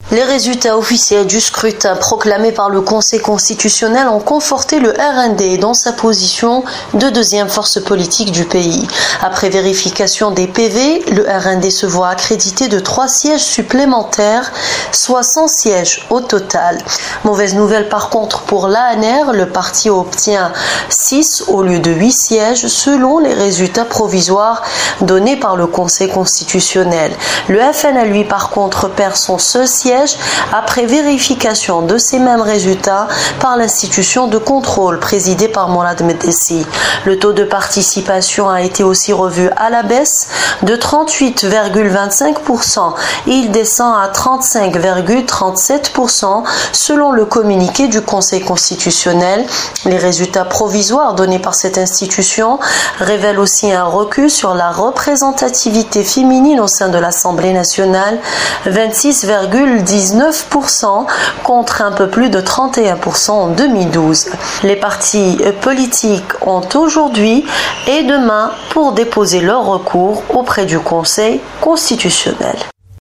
Les résultats officiels du scrutin proclamé par le Conseil constitutionnel ont conforté le RND dans sa position de deuxième force politique du pays. Après vérification des PV, le RND se voit accrédité de 3 sièges supplémentaires, soit 100 sièges au total. Mauvaise nouvelle par contre pour l'ANR, le parti obtient 6 au lieu de 8 sièges selon les résultats provisoires donnés par le Conseil constitutionnel. Le FNA lui par contre perd son seul siège après vérification de ces mêmes résultats par l'institution de contrôle présidée par Mourad Medessi. Le taux de participation a été aussi revu à la baisse de 38,25% et il descend à 35,37% selon le communiqué du Conseil constitutionnel. Les résultats provisoires donnés par cette institution révèlent aussi un recul sur la représentativité féminine au sein de l'Assemblée nationale, 26,19% contre un peu plus de 31% en 2012. Les partis politiques ont aujourd'hui et demain pour déposer leur recours auprès du Conseil constitutionnel.